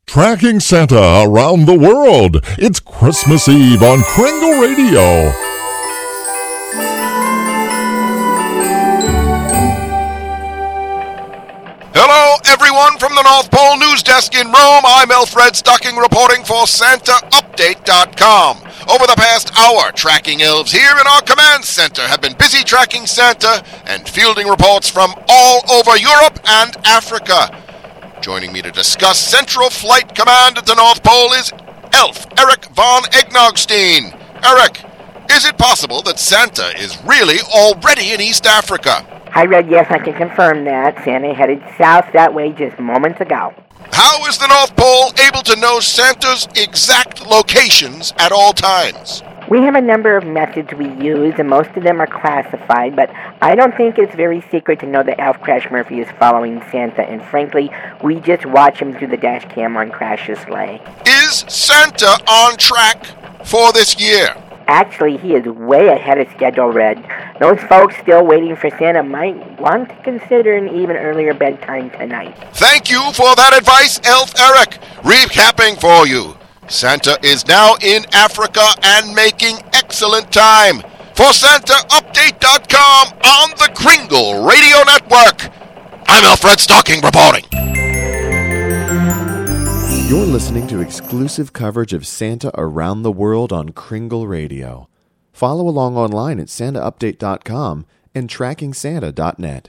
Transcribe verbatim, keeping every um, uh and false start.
Tracking Santa around the world. It's Christmas Eve on Kringle Radio. Hello, everyone from the North Pole News Desk in Rome. I'm Alfred Stocking reporting for Santa Update dot com. Over the past hour, tracking elves here in our command center have been busy tracking Santa and fielding reports from all over Europe and Africa. Joining me to discuss Central Flight Command at the North Pole is Elf Eric von Egnogstein. Eric, is it possible that Santa is really already in East Africa? Hi, Red. Yes, I can confirm that. Santa headed south that way just moments ago. How is the North Pole able to know Santa's exact locations at all times? We have a number of methods we use, and most of them are classified, but I don't think it's very secret to know that Elf Crash Murphy is following Santa, and frankly, we just watch him through the dash cam on Crash's sleigh. Is Santa on track for this year? Actually, he is way ahead of schedule, Red. Those folks still waiting for Santa might want to consider an even earlier bedtime tonight. Thank you for that advice, Elf Eric. Recapping for you. Santa is now in Africa and making excellent time. For Santa Update dot com on the Kringle Radio Network, I'm Alfred Stocking reporting. You're listening to exclusive coverage of Santa around the world on Kringle Radio. Follow along online at Santa Update dot com and Tracking Santa dot net.